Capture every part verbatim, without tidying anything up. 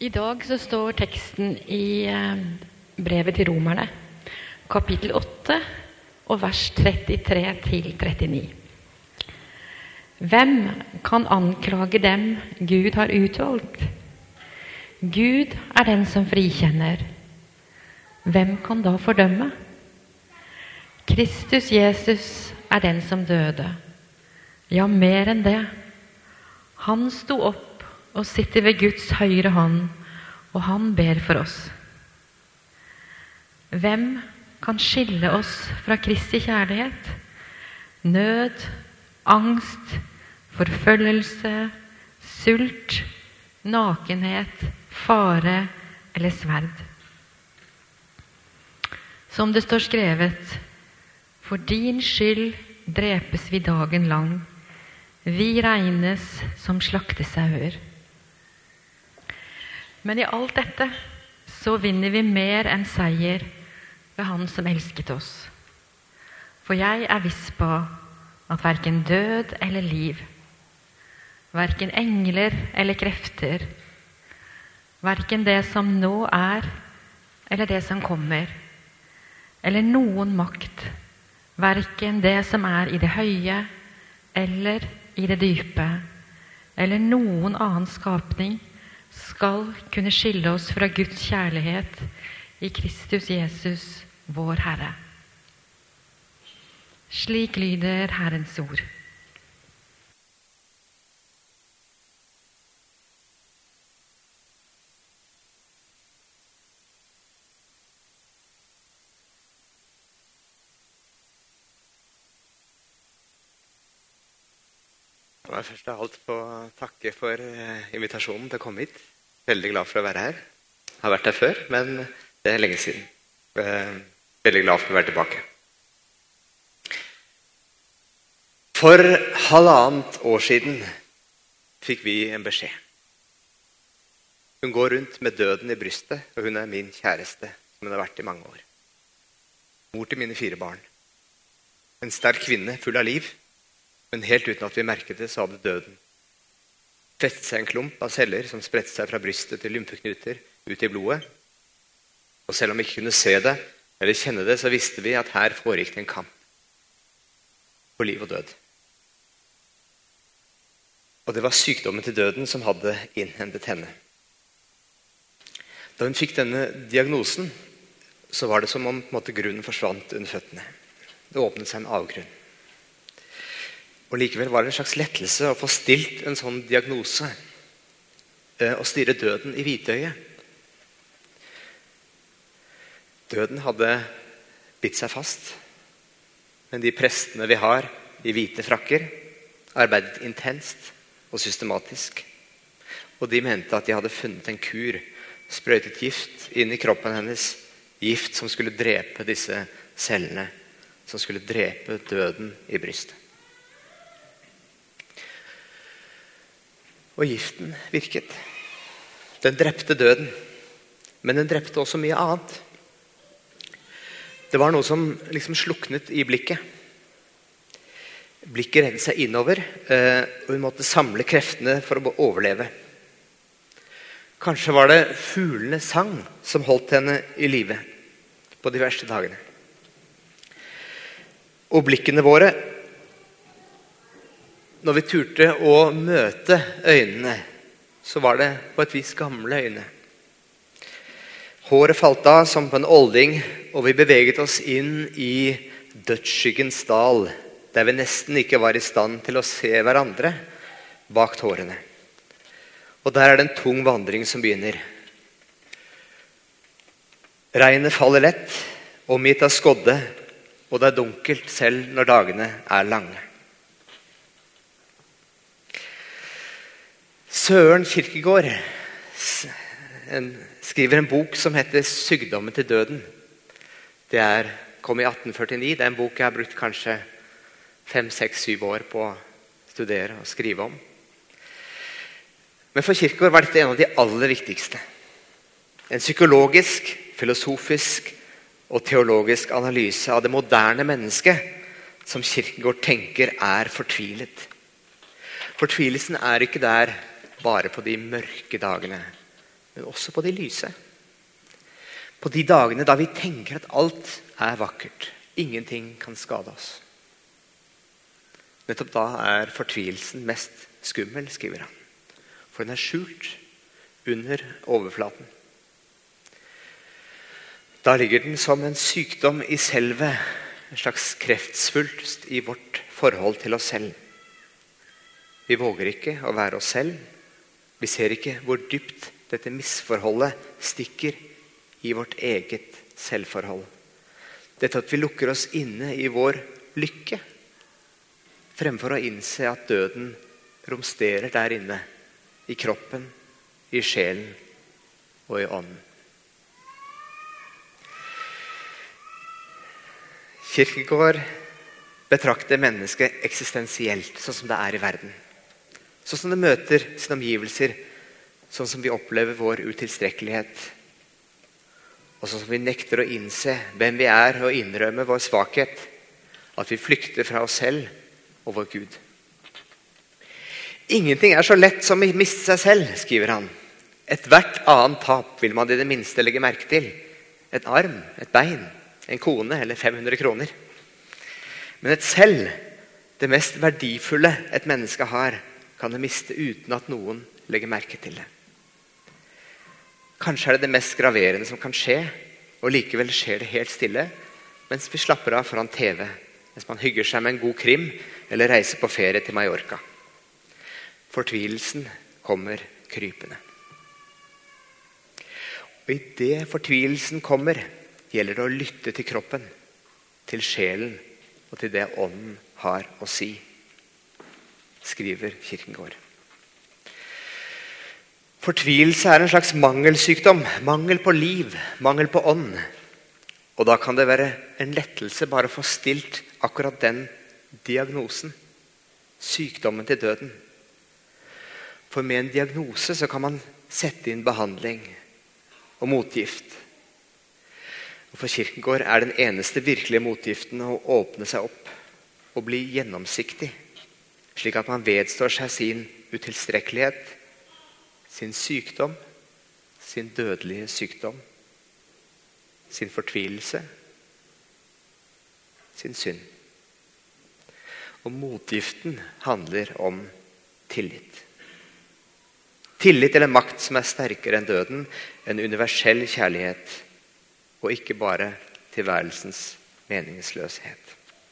I dag så står teksten i brevet til romerne, kapittel åtte og vers trettitre til trettini. Hvem kan anklage dem Gud har utvalgt? Gud er den som frikjenner. Hvem kan da fordømme? Kristus Jesus er den som døde. Ja, mer enn det. Han sto opp og sitter ved Guds høyre hånd, og han ber for oss. Hvem kan skille oss fra Kristi kjærlighet? Nød, angst, forfølgelse, sult, nakenhet, fare eller sverd. Som det står skrevet, for din skyld drepes vi dagen lang. Vi regnes som slaktesauer. Men i alt dette så vinner vi mer enn seier ved Han som elsket oss. For jeg er viss på at hverken død eller liv, hverken engler eller krefter, hverken det som nå er eller det som kommer, eller noen makt, hverken det som er i det høye eller i det dype, eller noen annen skapning, skal kunne skille oss fra Guds kjærlighet i Kristus Jesus, vår Herre. Slik lyder Herrens ord. Jeg vil først av alt få takke for invitasjonen til å komme hit. Veldig glad for å være her. Jeg har vært her før, men det er lenge siden. Veldig glad for å være tilbake. For halvannet år siden fikk vi en beskjed. Hun går rundt med døden i brystet, og hun er min kjæreste, som hun har vært i mange år. Mor til mine fire barn. En sterk kvinne, full av liv. Men helt uten at vi merket det, så hadde døden festet seg en klump av celler som spredte seg fra brystet til lymfeknuter ut i blodet. Og selv om vi ikke kunne se det eller kjenne det, så visste vi at her foregikk det en kamp på liv og død. Og det var sykdommen til døden som hadde innhentet henne. Da hun fikk denne diagnosen, så var det som om på en måte, grunnen forsvant under føttene. Det åpnet seg en avgrunn. Og likevel var det en slags lettelse å få stilt en sånn diagnose og stirre døden i hvitøyet. Døden hadde bitt seg fast, men de prestene vi har i hvite frakker arbeidet intenst og systematisk. Og de mente at de hadde funnet en kur, sprøytet gift inn i kroppen hennes, gift som skulle drepe disse cellene, som skulle drepe døden i brystet. Og giften virket. Den drepte døden, men den drepte også mye annet. Det var noe som liksom sluknet i blikket. Blikket redde seg innover, og hun måtte samle kreftene for å overleve. Kanskje var det fuglenes sang som holdt henne i live på de verste dagene. Og blikkene våre, når vi turte å møte øynene, så var det på et vis gamle øyne. Håret falt av som på en olding, og vi beveget oss inn i dødsskyggens dal, der vi nesten ikke var i stand til å se hverandre bak tårene. Og der er det en tung vandring som begynner. Regnet faller lett, omgitt av skodde, og det er dunkelt selv når dagene er lange. Søren Kierkegaard en, skriver en bok som heter Sykdommen til døden. Det er, kom i atten førtini. Det er en bok jeg har brukt kanskje fem, seks, syv år på å studere og skrive om. Men for Kierkegaard var dette en av de aller viktigste. En psykologisk, filosofisk og teologisk analyse av det moderne mennesket som Kierkegaard tenker er fortvilet. Fortvilelsen er ikke der bare på de mørke dagene, men også på de lyse. På de dagene da vi tenker at alt er vakkert, ingenting kan skade oss. Nettopp da er fortvilelsen mest skummel, skriver han. For den er skjult under overflaten. Da ligger den som en sykdom i selve, en slags kreftsvulst i vårt forhold til oss selv. Vi våger ikke å være oss selv. Vi ser ikke hvor dypt dette misforholdet stikker i vårt eget selvforhold. Dette at vi lukker oss inne i vår lykke, fremfor å innse at døden romsterer der inne, i kroppen, i sjelen og i ånden. Kierkegaard betrakter mennesket eksistensielt, sånn som det er i verden. Sånn som det møter sine omgivelser, sånn som vi opplever vår utilstrekkelighet. Og sånn som vi nekter å innse hvem vi er og innrømme vår svakhet. At vi flykter fra oss selv og vår Gud. Ingenting er så lett som å miste seg selv, skriver han. Et hvert annet tap vil man i det minste legge merke til. En arm, et bein, en kone eller fem hundre kroner. Men et selv, det mest verdifulle et menneske har, kan det miste uten at noen legger merke til det. Kanskje er det det mest graverende som kan skje, og likevel skjer det helt stille, mens vi slapper av foran T V, mens man hygger seg med en god krim, eller reiser på ferie til Mallorca. Fortvilelsen kommer krypende. Og i det fortvilelsen kommer, gjelder det å lytte til kroppen, til sjelen og til det ånden har å si, skriver Kierkegaard. Fortvilelse er en slags mangelsykdom, mangel på liv, mangel på ånd. Og da kan det være en lettelse bare å få stilt akkurat den diagnosen, sykdommen til døden. For med en diagnose så kan man sette inn behandling og motgift. Og for Kierkegaard er den eneste virkelige motgiften å åpne seg opp og bli gjennomsiktig, slik at man vedstår seg sin utilstrekkelighet, sin sykdom, sin dødelige sykdom, sin fortvilelse, sin synd. Og motgiften handler om tillit. Tillit til en makt som er sterkere enn døden, en universell kjærlighet, og ikke bare tilværelsens meningsløshet.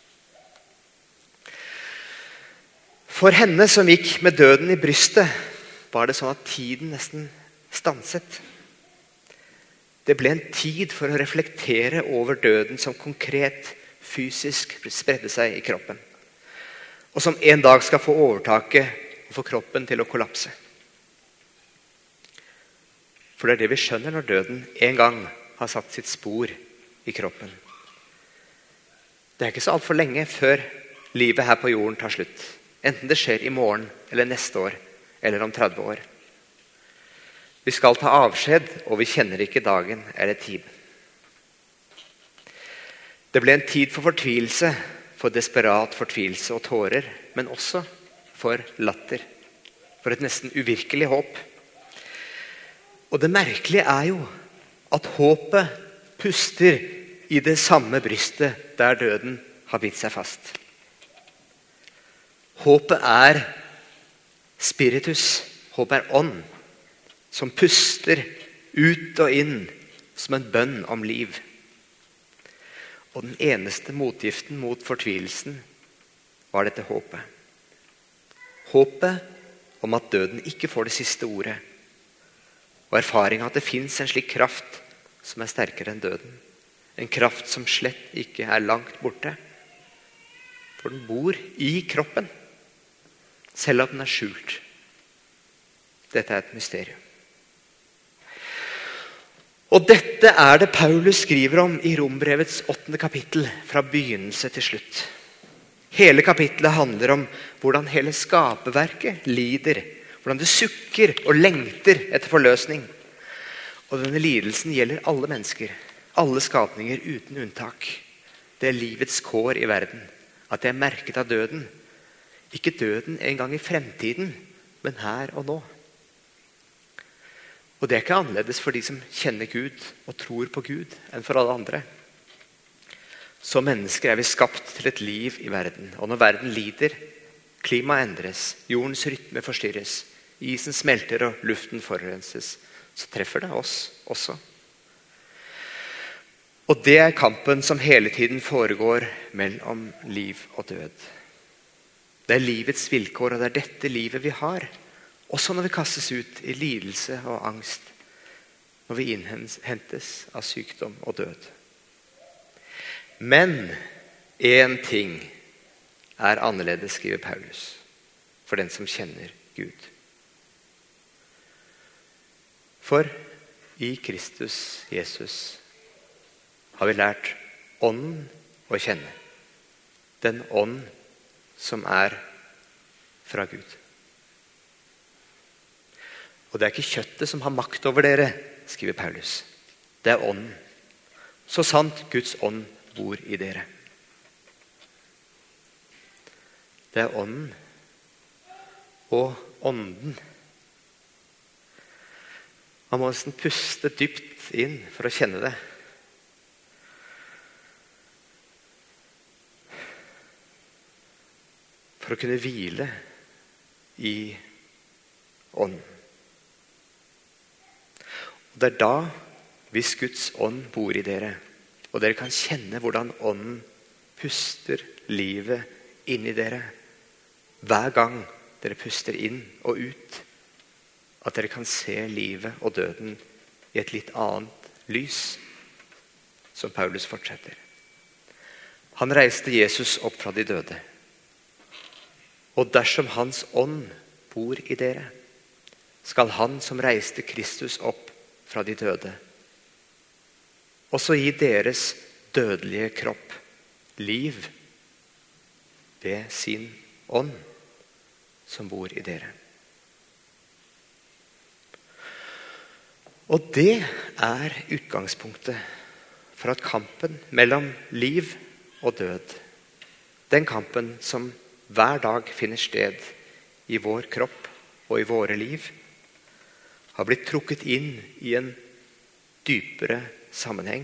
For henne som gikk med døden i brystet, var det sånn at tiden nesten stanset. Det ble en tid for å reflektere over døden som konkret, fysisk spredde seg i kroppen. Og som en dag skal få overtaket og få kroppen til å kollapse. For det er det vi skjønner når døden en gang har satt sitt spor i kroppen. Det er ikke så alt for lenge før livet her på jorden tar slutt. Enten det skjer i morgen, eller neste år, eller om tretti år. Vi skal ta avskjed, og vi kjenner ikke dagen eller tiden. Det ble en tid for fortvilelse, for desperat fortvilelse og tårer, men også for latter, for et nesten uvirkelig håp. Og det merkelige er jo at håpet puster i det samme brystet der døden har bitt seg fast. Håpet er spiritus, håpet er ånd, som puster ut og inn som en bønn om liv. Og den eneste motgiften mot fortvilelsen var dette håpet. Håpet om at døden ikke får det siste ordet, og erfaringen at det finnes en slik kraft som er sterkere enn døden. En kraft som slett ikke er langt borte. For den bor i kroppen, selv om den er skjult. Dette er et mysterium. Og dette er det Paulus skriver om i Rombrevets åttende kapittel, fra begynnelse til slutt. Hele kapittelet handler om hvordan hele skaperverket lider, hvordan det sukker og lengter etter forløsning. Og denne lidelsen gjelder alle mennesker, alle skapninger uten unntak. Det er livets kår i verden, at det er merket av døden. Ikke døden en gang i fremtiden, men her og nå. Og det er ikke annerledes for de som kjenner Gud og tror på Gud, enn for alle andre. Som mennesker er vi skapt til et liv i verden. Og når verden lider, klimaet endres, jordens rytme forstyrres, isen smelter og luften forurenses, så treffer det oss også. Og det er kampen som hele tiden foregår mellom liv og død. Det er livets vilkår, og det er dette livet vi har. Også når vi kastes ut i lidelse og angst, når vi innhentes av sykdom og død. Men en ting er annerledes, skriver Paulus, for den som kjenner Gud. For i Kristus Jesus har vi lært ånden å kjenne. Den ånd som er fra Gud. Og det er ikke kjøttet som har makt over dere, skriver Paulus. Det er ånden. Så sant Guds ånd bor i dere. Det er ånden og ånden. Man må nesten puste dypt inn for å kjenne det. For å kunne hvile i ånden. Og det er da, hvis Guds ånd bor i dere, og dere kan kjenne hvordan ånden puster livet inn i dere, hver gang dere puster inn og ut, at dere kan se livet og døden i et litt annet lys, som Paulus fortsetter. Han reiste Jesus opp fra de døde. Og dersom hans ånd bor i dere, skal han som reiste Kristus opp fra de døde, også gi deres dødelige kropp liv ved sin ånd som bor i dere. Og det er utgangspunktet for at kampen mellom liv og død, den kampen som hver dag finner sted i vår kropp og i våre liv, har blitt trukket inn i en dypere sammenheng.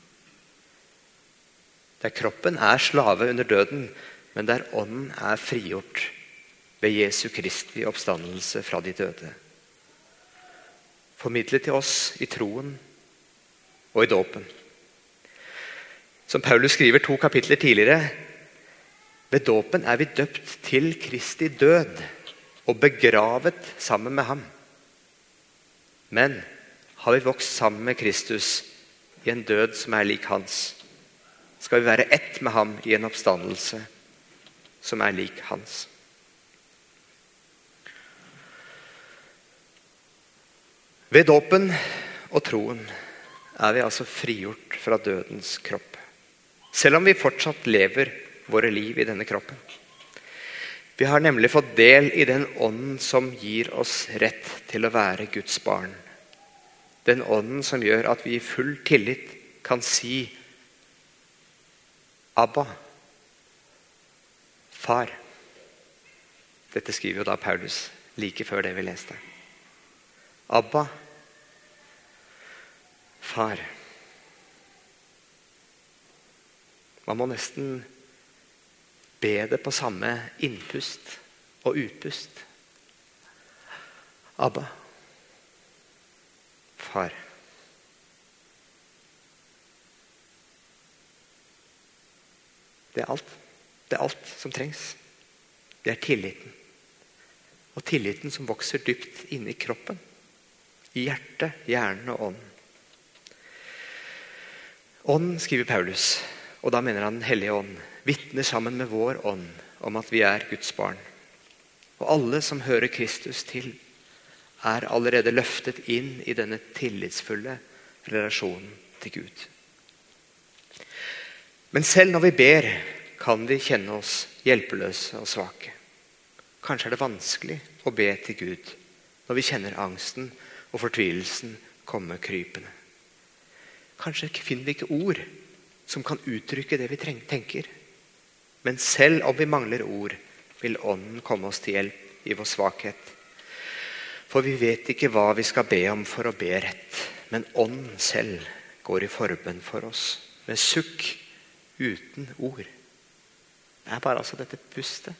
Der kroppen er slave under døden, men der ånden er frigjort ved Jesu Kristi oppstandelse fra de døde. Formidlet til oss i troen og i dåpen. Som Paulus skriver to kapitler tidligere, ved dåpen er vi døpt til Kristi død og begravet sammen med ham. Men har vi vokst sammen med Kristus i en død som er lik hans, skal vi være ett med ham i en oppstandelse som er lik hans. Ved dåpen og troen er vi altså frigjort fra dødens kropp, selv om vi fortsatt lever våre liv i denne kroppen. Vi har nemlig fått del i den ånden som gir oss rett til å være Guds barn. Den ånden som gjør at vi i full tillit kan si Abba, far. Dette skriver jo da Paulus like før det vi leste. Abba, far. Man må nesten be det på samme innpust og utpust. Abba, far. Det er alt. Det er alt som trengs. Det er tilliten. Og tilliten som vokser dypt inne i kroppen. I hjertet, hjernen og ånden. Ånden, skriver Paulus, og da mener han den hellige ånd, vitner sammen med vår ånd om at vi er Guds barn. Og alle som hører Kristus til, er allerede løftet inn i denne tillitsfulle relasjonen til Gud. Men selv når vi ber, kan vi kjenne oss hjelpeløse og svake. Kanskje er det vanskelig å be til Gud når vi kjenner angsten og fortvilelsen komme krypende. Kanskje finner vi ikke ord som kan uttrykke det vi tenker. Men selv om vi mangler ord, vil ånden komme oss til hjelp i vår svakhet. For vi vet ikke hva vi skal be om for å be rett, men ånden selv går i forbønn for oss, med sukk uten ord. Det er bare altså dette pustet.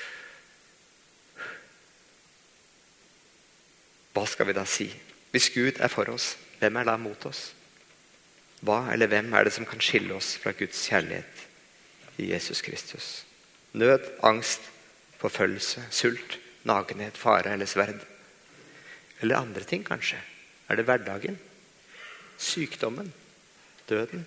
Hva skal vi da si? Hvis Gud er for oss, hvem er da mot oss? Hva eller hvem er det som kan skille oss fra Guds kjærlighet i Jesus Kristus? Nød, angst, forfølgelse, sult, nakenhet, fare eller sverd? Eller andre ting kanskje? Er det hverdagen? Sykdommen? Døden?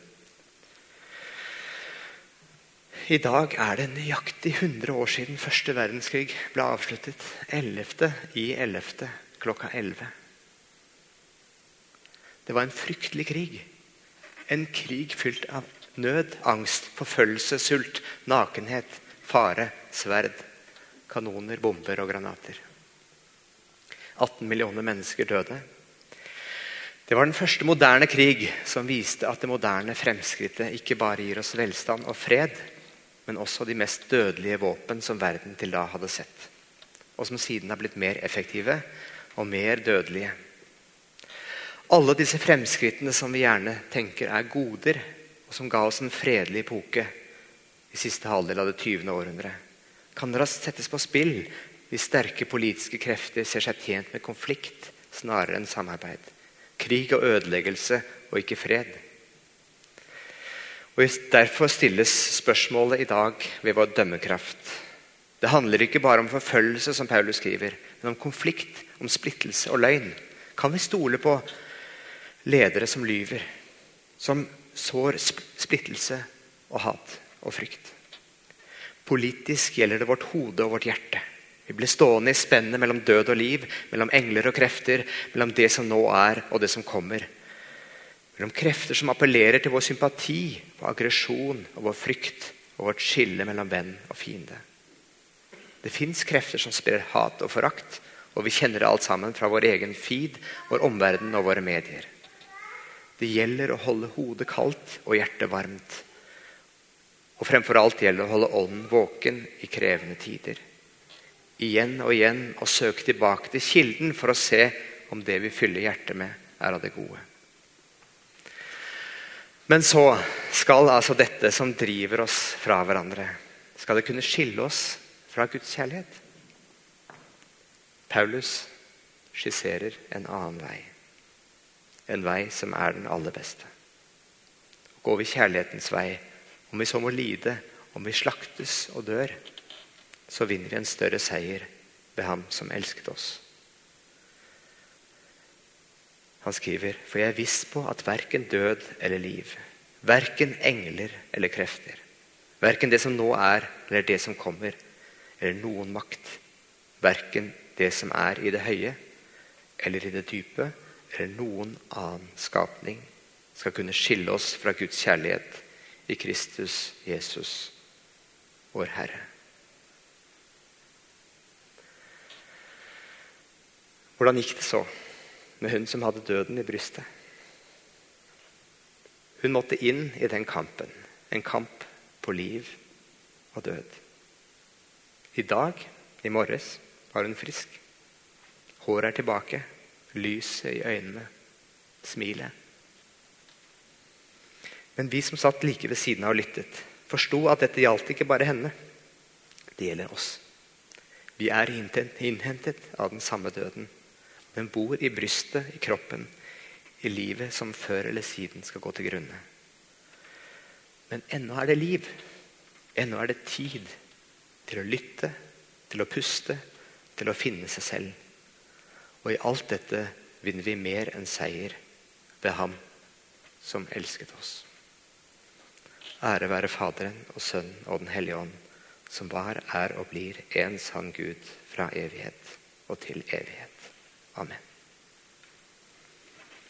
I dag er det nøyaktig hundre år siden første verdenskrig ble avsluttet. ellevte i ellevte klokka elleve. Det var en fryktelig krig. En krig fylt av nød, angst, forfølgelse, sult, nakenhet, fare, sverd, kanoner, bomber og granater. atten millioner mennesker døde. Det var den første moderne krig som viste at det moderne fremskrittet ikke bare gir oss velstand og fred, men også de mest dødelige våpen som verden til da hadde sett, og som siden har blitt mer effektive og mer dødelige. Alle disse fremskrittene som vi gjerne tenker er goder, og som ga oss en fredelig epoke i siste halvdel av det tyvende århundre, kan raskt settes på spill hvis sterke politiske krefter ser seg tjent med konflikt snarere enn samarbeid, krig og ødeleggelse og ikke fred. Og Derfor stilles spørsmålet i dag ved vår dømmekraft. Det handler ikke bare om forfølgelse, som Paulus skriver, men om konflikt, om splittelse og løgn. Kan vi stole på ledere som lyver, som sår splittelse og hat og frykt? Politisk gjelder det vårt hode og vårt hjerte. Vi blir stående i spennet mellom død og liv, mellom engler og krefter, mellom det som nå er og det som kommer. Mellom krefter som appellerer til vår sympati, vår aggresjon og vår frykt, og vårt skille mellom venn og fiende. Det finnes krefter som sprer hat og forakt, og vi kjenner det alt sammen fra vår egen feed, vår omverden og våre medier. Det gjelder å holde hodet kaldt og hjertet varmt. Og fremfor alt gjelder det å holde ånden våken i krevende tider. Igjen og igjen å søke tilbake til kilden for å se om det vi fyller hjertet med er av det gode. Men så skal altså dette som driver oss fra hverandre, skal det kunne skille oss fra Guds kjærlighet? Paulus skisserer en annen vei. En vei som er den aller beste. Går vi kjærlighetens vei, om vi så må lide, om vi slaktes og dør, så vinner vi en større seier ved ham som elsket oss. Han skriver, for jeg er viss på at hverken død eller liv, hverken engler eller krefter, hverken det som nå er eller det som kommer, eller noen makt, hverken det som er i det høye eller i det dype, eller noen annen skapning, skal kunne skille oss fra Guds kjærlighet i Kristus Jesus, vår Herre. Hvordan gikk det så med hun som hadde døden i brystet? Hun måtte inn i den kampen, en kamp på liv og død. I dag, i morges, var hun frisk. Håret er tilbake, lyset i øynene, smilet. Men vi som satt like ved siden av og lyttet, forstod at dette gjaldt ikke bare henne. Det gjelder oss. Vi er innhentet av den samme døden. Den bor i brystet, i kroppen, i livet som før eller siden skal gå til grunne. Men ennå er det liv. Ennå er det tid til å lytte, til å puste, til å finne seg selv. Og i alt dette vinner vi mer enn seier ved ham som elsket oss. Ære være Faderen og Sønnen og den hellige ånd, som var, er og blir en sann Gud fra evighet og til evighet. Amen.